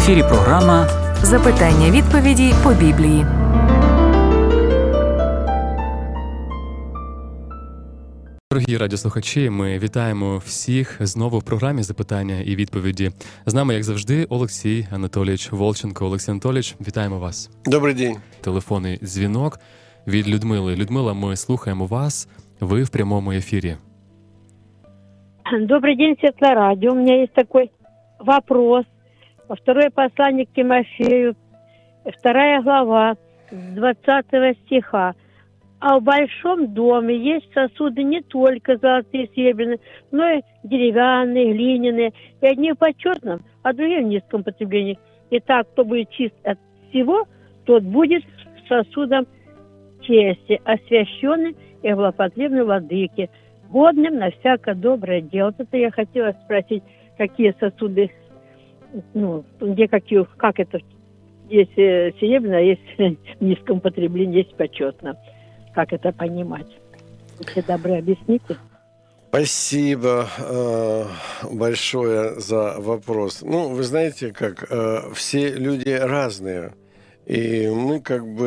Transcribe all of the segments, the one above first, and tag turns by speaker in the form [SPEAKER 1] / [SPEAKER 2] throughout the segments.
[SPEAKER 1] ефірі програма
[SPEAKER 2] Запитання-відповіді по Біблії.
[SPEAKER 3] Дорогі радіослухачі, ми вітаємо всіх знову в програмі «Запитання і відповіді». З нами, як завжди, Олексій Анатолійович Волченко. Олексій Анатолійович, вітаємо вас.
[SPEAKER 4] Добрий день.
[SPEAKER 3] Телефонний дзвінок від Людмили. Людмила, ми слухаємо вас. Ви в прямому ефірі.
[SPEAKER 5] Добрый день, Светлое радио. У меня есть такой вопрос. Второе послание к Тимофею, 2 глава, с 20 стиха. А в большом доме есть сосуды не только золотые и серебряные, но и деревянные, глиняные. И одни в почетном, а другие в низком потреблении. Итак, кто будет чист от всего, тот будет сосудом чести, освященный и благопотребный владыке, годным на всякое доброе дело. Вот это я хотела спросить, какие сосуды, где какие, как это, есть серебряное, а есть в низком потреблении, есть почетно. Как это понимать? Будьте добры, объясните.
[SPEAKER 4] Спасибо большое за вопрос. Вы знаете, как все люди разные, и мы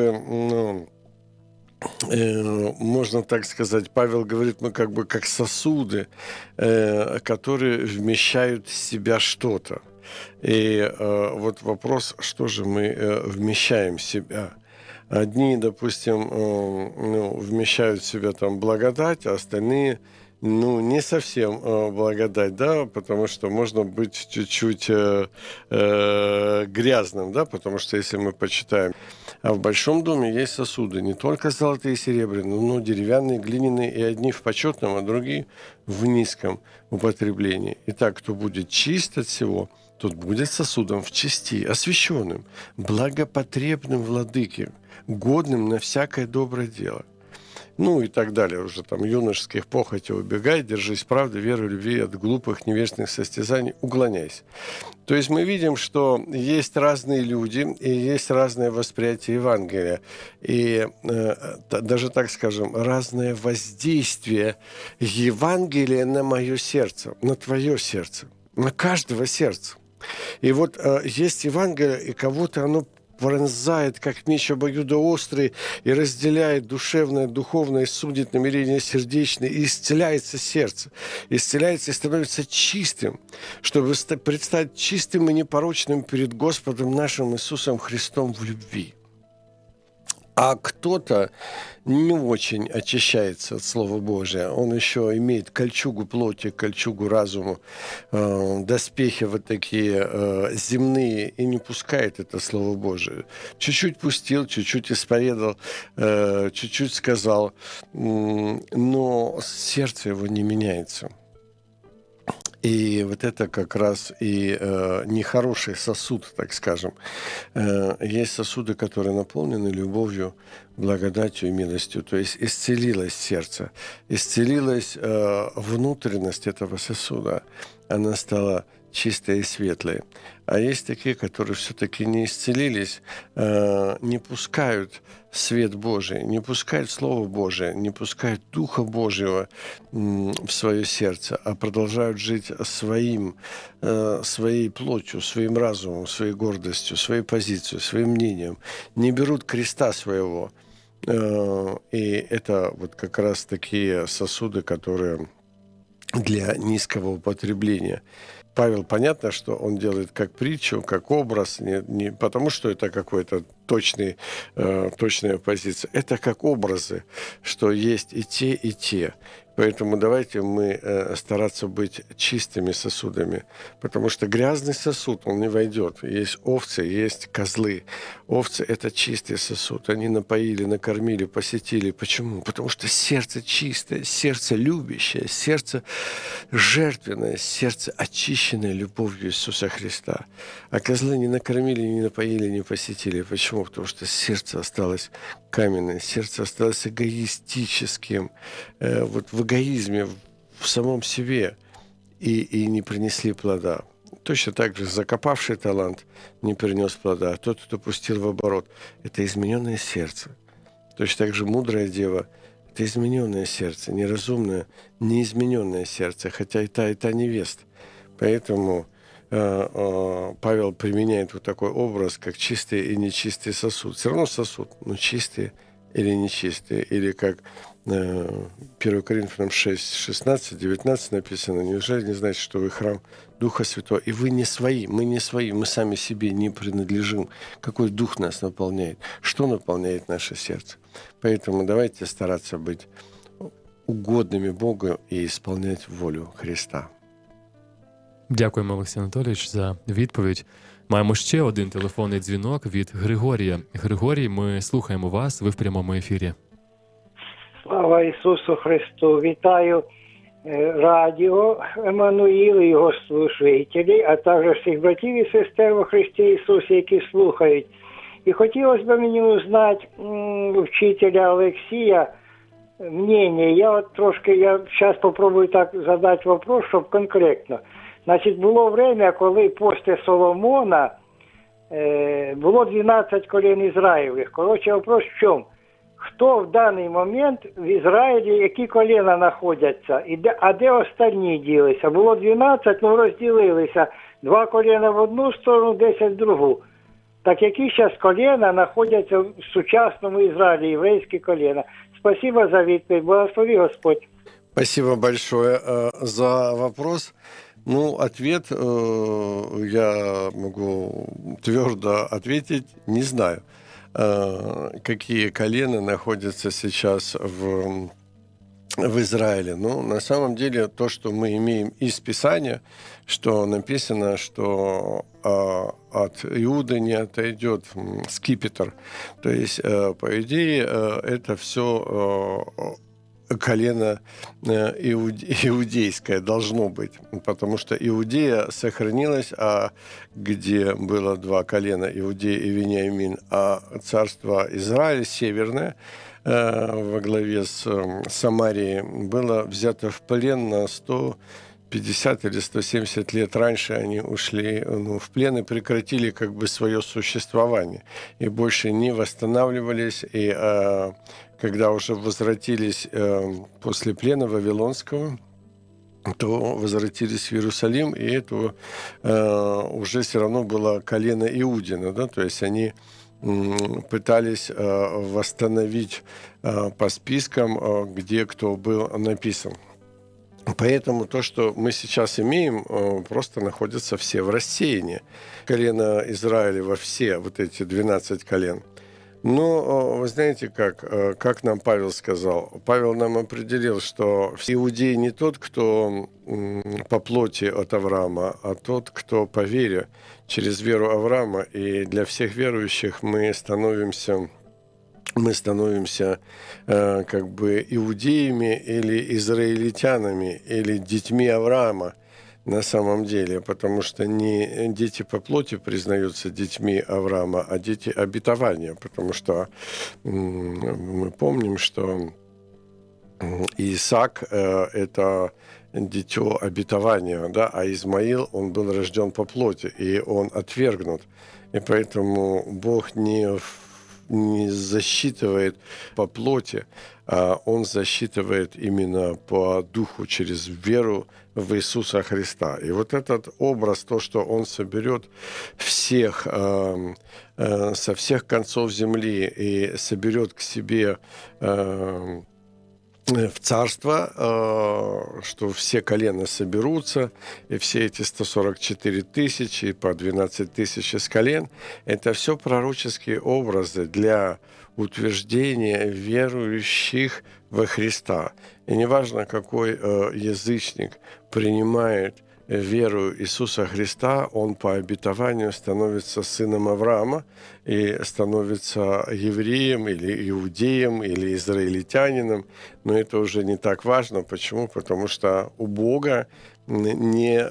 [SPEAKER 4] можно так сказать, Павел говорит, мы как сосуды, которые вмещают в себя что-то. И вот вопрос, что же мы вмещаем в себя? Одни, допустим, вмещают в себя там благодать, а остальные, не совсем благодать, да, потому что можно быть чуть-чуть грязным, да, потому что если мы почитаем, а в большом доме есть сосуды, не только золотые и серебряные, но деревянные, глиняные, и одни в почетном, а другие в низком употреблении. Итак, кто будет чист от всего, тот будет сосудом в чести, освященным, благопотребным владыке, годным на всякое доброе дело. И так далее. Уже там юношеских похотей убегай, держись правды, веры, любви, от глупых, невежных состязаний уклоняйся. То есть мы видим, что есть разные люди и есть разное восприятие Евангелия. И даже, так скажем, разное воздействие Евангелия на мое сердце, на твое сердце, на каждого сердца. И вот есть Евангелие, и кого-то оно пронзает, как меч обоюдоострый, и разделяет душевное, духовное, судит намерение сердечное, и исцеляется сердце. Исцеляется и становится чистым, чтобы предстать чистым и непорочным перед Господом нашим Иисусом Христом в любви. А кто-то не очень очищается от Слова Божия. Он еще имеет кольчугу плоти, кольчугу разума, доспехи вот такие земные, и не пускает это Слово Божие. Чуть-чуть пустил, чуть-чуть исповедал, чуть-чуть сказал, но сердце его не меняется. И вот это как раз и нехороший сосуд, так скажем. Есть сосуды, которые наполнены любовью, благодатью и милостью. То есть исцелилось сердце, исцелилась внутренность этого сосуда. Она стала чистой и светлой. А есть такие, которые все-таки не исцелились, не пускают свет Божий, не пускают Слово Божие, не пускают Духа Божьего в свое сердце, а продолжают жить своей плотью, своим разумом, своей гордостью, своей позицией, своим мнением, не берут креста своего. И это вот как раз такие сосуды, которые для низкого употребления. Павел, понятно, что он делает как притчу, как образ, не потому, что это какой-то точная позиция. Это как образы, что есть и те. Поэтому давайте мы стараться быть чистыми сосудами, потому что грязный сосуд, он не войдет. Есть овцы, есть козлы. Овцы – это чистый сосуд. Они напоили, накормили, посетили. Почему? Потому что сердце чистое, сердце любящее, сердце жертвенное, сердце очищенное любовью Иисуса Христа. А козлы не накормили, не напоили, не посетили. Почему? Потому что сердце осталось каменное, сердце осталось эгоистическим, вот в эгоизме, в самом себе, и не принесли плода. Точно так же закопавший талант не принес плода, а тот, кто пустил в оборот, это измененное сердце. Точно так же мудрая дева – это измененное сердце, неразумное, неизмененное сердце, хотя и та невеста. Поэтому Павел применяет вот такой образ, как чистый и нечистый сосуд. Все равно сосуд, но чистый или нечистый. Или как 1 Коринфянам 6, 16, 19 написано: «Неужели не знаете, что вы храм Духа Святого? И вы не свои, мы не свои, мы сами себе не принадлежим». Какой Дух нас наполняет? Что наполняет наше сердце? Поэтому давайте стараться быть угодными Богу и исполнять волю Христа.
[SPEAKER 3] Дякуємо, Олексій Анатолійович, за відповідь. Маємо ще один телефонний дзвінок від Григорія. Григорій, ми слухаємо вас, ви в прямому ефірі.
[SPEAKER 1] Слава Ісусу Христу! Вітаю радіо Еммануїл і його слушателі, а також всіх братів і сестер во Христі Ісусі, які слухають. І хотілося б мені узнати вчителя Олексія мнение. Я зараз попробую так задати вопрос, щоб конкретно. Значить, було время, коли після Соломона було 12 колін Ізраїлевих. Коротше, вопрос в чому? Хто в даний момент в Ізраїлі, які коліна знаходяться, а де остальні ділися? Було 12, розділилися. 2 коліна в одну сторону, 10 в другу. Так які зараз коліна знаходяться в сучасному Ізраїлі, єврейські коліна? Спасибо за відповідь. Благослови Господь.
[SPEAKER 4] Спасибо большое за вопрос. Ответ я могу твердо ответить: не знаю, какие колена находятся сейчас в Израиле. На самом деле, то, что мы имеем из Писания, что написано, что от Иуды не отойдет скипетр. То есть, по идее, это все колено иудейское должно быть, потому что Иудея сохранилась, а где было 2 колена, Иудея и Вениамин, а царство Израиль северное во главе с Самарией было взято в плен на 150 или 170 лет раньше. Они ушли в плен и прекратили свое существование. И больше не восстанавливались. И когда уже возвратились после плена Вавилонского, то возвратились в Иерусалим, и это уже все равно было колено Иудина. Да? То есть они пытались восстановить по спискам, где кто был написан. Поэтому то, что мы сейчас имеем, просто находятся все в рассеянии. Колено Израиля во все вот эти 12 колен. Но вы знаете, как нам Павел сказал? Павел нам определил, что иудей не тот, кто по плоти от Авраама, а тот, кто по вере, через веру Авраама. И для всех верующих мы становимся иудеями или израильтянами, или детьми Авраама на самом деле, потому что не дети по плоти признаются детьми Авраама, а дети обетования, потому что мы помним, что Исаак – это дитё обетования, да, а Измаил, он был рожден по плоти, и он отвергнут. И поэтому Бог не засчитывает по плоти, а Он засчитывает именно по духу, через веру в Иисуса Христа. И вот этот образ, то, что Он соберет всех со всех концов земли и соберет к себе в царство, что все колена соберутся, и все эти 144 тысячи, по 12 тысяч из колен, это все пророческие образы для утверждения верующих во Христа. И неважно, какой язычник принимает веру Иисуса Христа, он по обетованию становится сыном Авраама и становится евреем или иудеем или израильтянином. Но это уже не так важно. Почему? Потому что у Бога не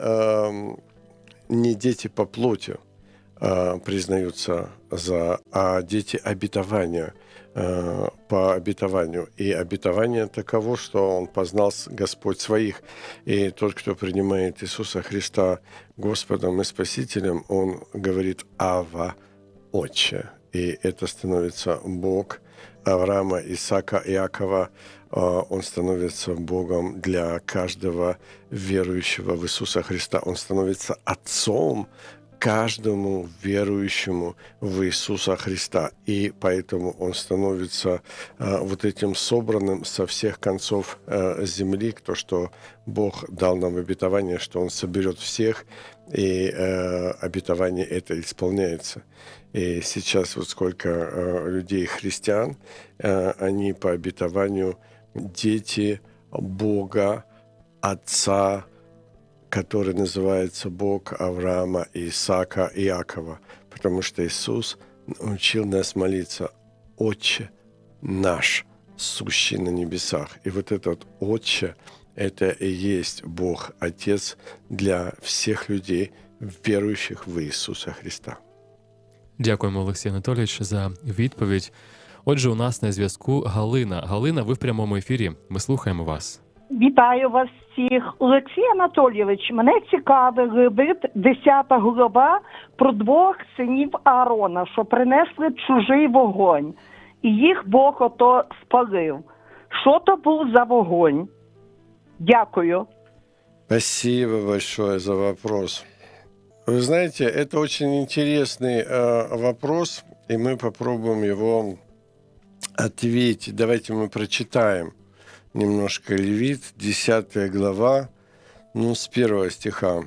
[SPEAKER 4] дети по плоти признаются, а дети обетования по обетованию. И обетование таково, что Он познал Господь своих. И тот, кто принимает Иисуса Христа Господом и Спасителем, он говорит «Ава, Отче». И это становится Бог Авраама, Исаака, Иакова, Он становится Богом для каждого верующего в Иисуса Христа. Он становится Отцом каждому верующему в Иисуса Христа. И поэтому Он становится вот этим собранным со всех концов земли, то, что Бог дал нам обетование, что Он соберет всех, и обетование это исполняется. И сейчас вот сколько людей христиан, они по обетованию дети Бога, Отца, который называется Бог Авраама, Исаака и Иакова. Потому что Иисус научил нас молиться: «Отче наш, сущий на небесах». И вот этот «Отче» — это и есть Бог, Отец для всех людей, верующих в Иисуса Христа.
[SPEAKER 3] Дякуємо, Олексій Анатолійович, за відповідь. Отже, у нас на зв'язку Галина. Галина, ви в прямому ефірі. Ми слухаємо вас.
[SPEAKER 6] Вітаю вас всіх. Олексій Анатолійович, мене цікавить Левит 10 глава про 2 синів Аарона, що принесли чужий вогонь. І їх Бог ото спалив. Що то був за вогонь? Дякую.
[SPEAKER 4] Спасибо большое за вопрос. Вы знаете, это очень интересный вопрос, и мы попробуем его ответить. Давайте мы прочитаем немножко Левит, 10 глава, с 1 стиха.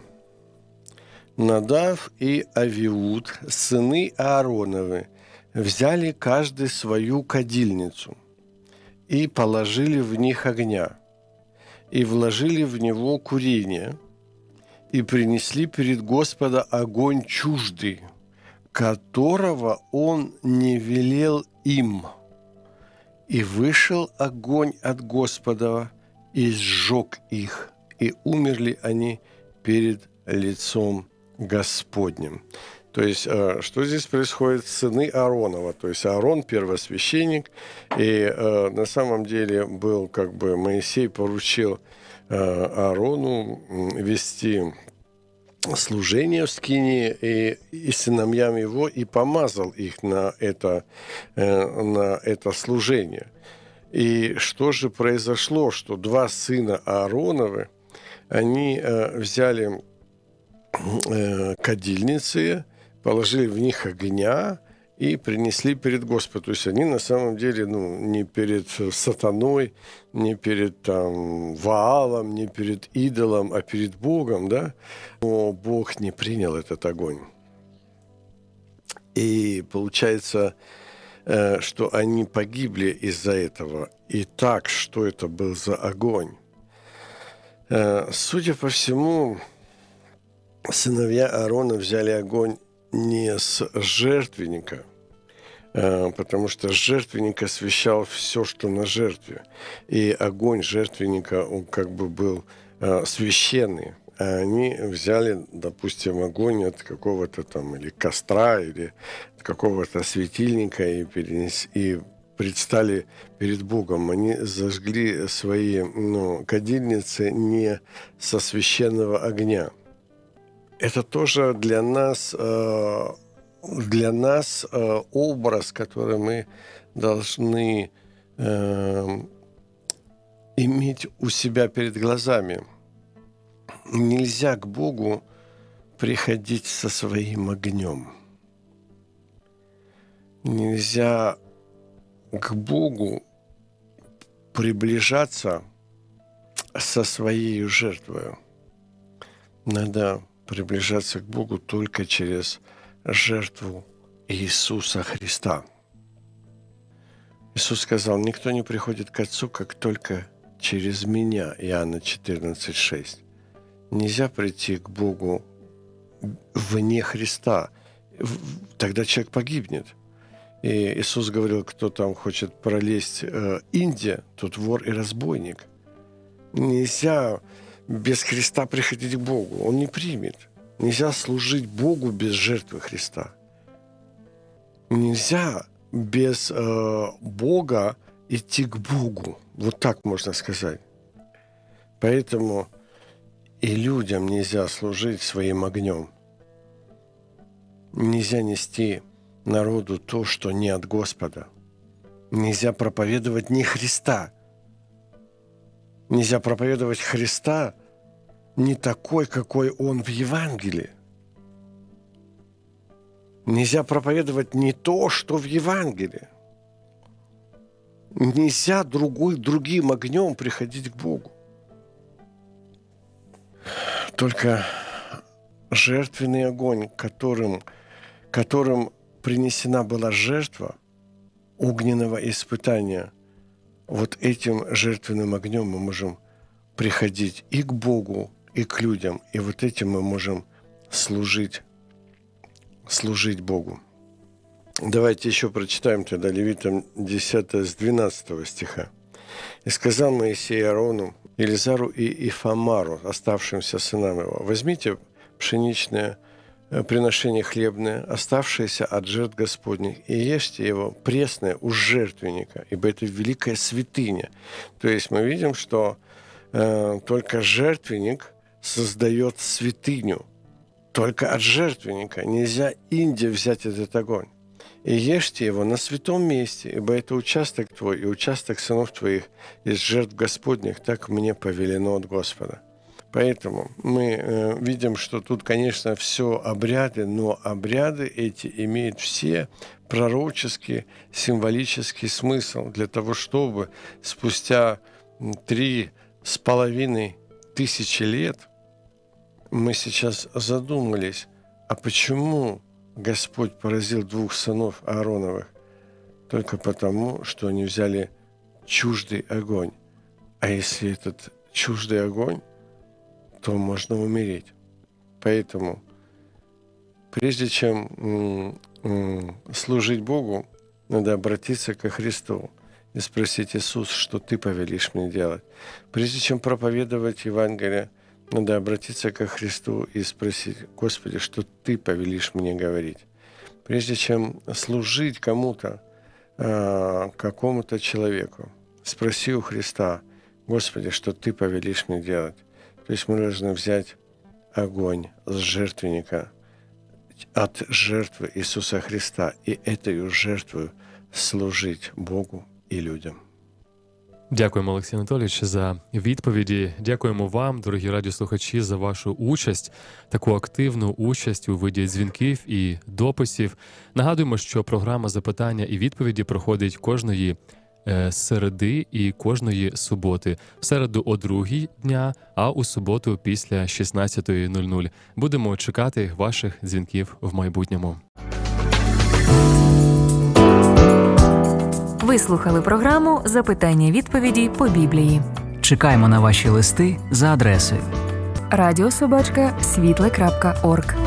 [SPEAKER 4] «Надав и Авиуд, сыны Аароновы, взяли каждый свою кадильницу и положили в них огня, и вложили в него курение, и принесли перед Господа огонь чуждый, которого Он не велел им. И вышел огонь от Господа, и сжег их, и умерли они перед лицом Господним». То есть, что здесь происходит? Сыны Ааронова. То есть, Аарон первосвященник, и на самом деле был, Моисей поручил Аарону вести служение в скинии и сыновьям его, и помазал их на это служение. И что же произошло? Что 2 сына Аароновы, они взяли кадильницы, положили в них огня и принесли перед Господом. То есть они на самом деле не перед сатаной, не перед Ваалом, не перед идолом, а перед Богом, да? Но Бог не принял этот огонь. И получается, что они погибли из-за этого. Итак, что это был за огонь? Судя по всему, сыновья Аарона взяли огонь не с жертвенника, потому что жертвенник освящал все, что на жертве. И огонь жертвенника, он был священный. А они взяли, допустим, огонь от какого-то или костра, или от какого-то светильника и предстали перед Богом. Они зажгли свои кадильницы не со священного огня. Это тоже для нас образ, который мы должны иметь у себя перед глазами. Нельзя к Богу приходить со своим огнем. Нельзя к Богу приближаться со своей жертвой. Надо приближаться к Богу только через жертву Иисуса Христа. Иисус сказал: «Никто не приходит к Отцу, как только через Меня». Иоанна 14,6. Нельзя прийти к Богу вне Христа. Тогда человек погибнет. И Иисус говорил: кто там хочет пролезть Индия, тот вор и разбойник. Нельзя без Христа приходить к Богу. Он не примет. Нельзя служить Богу без жертвы Христа. Нельзя без Бога идти к Богу. Вот так можно сказать. Поэтому и людям нельзя служить своим огнем. Нельзя нести народу то, что не от Господа. Нельзя проповедовать не Христа, Нельзя проповедовать Христа не такой, какой Он в Евангелии. Нельзя проповедовать не то, что в Евангелии. Нельзя другим огнем приходить к Богу. Только жертвенный огонь, которым принесена была жертва огненного испытания, вот этим жертвенным огнем мы можем приходить и к Богу, и к людям, и вот этим мы можем служить Богу. Давайте еще прочитаем тогда Левитам 10 с 12 стиха. «И сказал Моисей Аарону, Елизару и Ифамару, оставшимся сынам его, возьмите пшеничное приношение хлебное, оставшееся от жертв Господних, и ешьте его пресное у жертвенника, ибо это великая святыня». То есть мы видим, что только жертвенник создает святыню. Только от жертвенника нельзя инде взять этот огонь. «И ешьте его на святом месте, ибо это участок твой и участок сынов твоих из жертв Господних, так мне повелено от Господа». Поэтому мы видим, что тут, конечно, все обряды, но обряды эти имеют все пророческий, символический смысл для того, чтобы спустя 3,5 тысячи лет мы сейчас задумались, а почему Господь поразил 2 сынов Аароновых? Только потому, что они взяли чуждый огонь. А если этот чуждый огонь, то можно умереть. Поэтому, прежде чем служить Богу, надо обратиться ко Христу и спросить: Иисус, что Ты повелишь мне делать? Прежде чем проповедовать Евангелие, надо обратиться ко Христу и спросить: Господи, что Ты повелишь мне говорить? Прежде чем служить кому-то, какому-то человеку, спроси у Христа: Господи, что Ты повелишь мне делать? То есть мы должны взять огонь с жертвенника, от жертвы Иисуса Христа, и этой жертвою служить Богу і людям.
[SPEAKER 3] Дякуємо, Олексій Анатолійович, за відповіді. Дякуємо вам, дорогі радіослухачі, за вашу участь, таку активну участь у виді дзвінків і дописів. Нагадуємо, що програма «Запитання і відповіді» проходить кожної середи і кожної суботи. В середу о 2-й дня, а у суботу після 16:00. Будемо чекати ваших дзвінків в майбутньому.
[SPEAKER 2] Ви слухали програму «Запитання-відповіді по Біблії».
[SPEAKER 7] Чекаємо на ваші листи за адресою
[SPEAKER 2] радіособачка.світле.орг.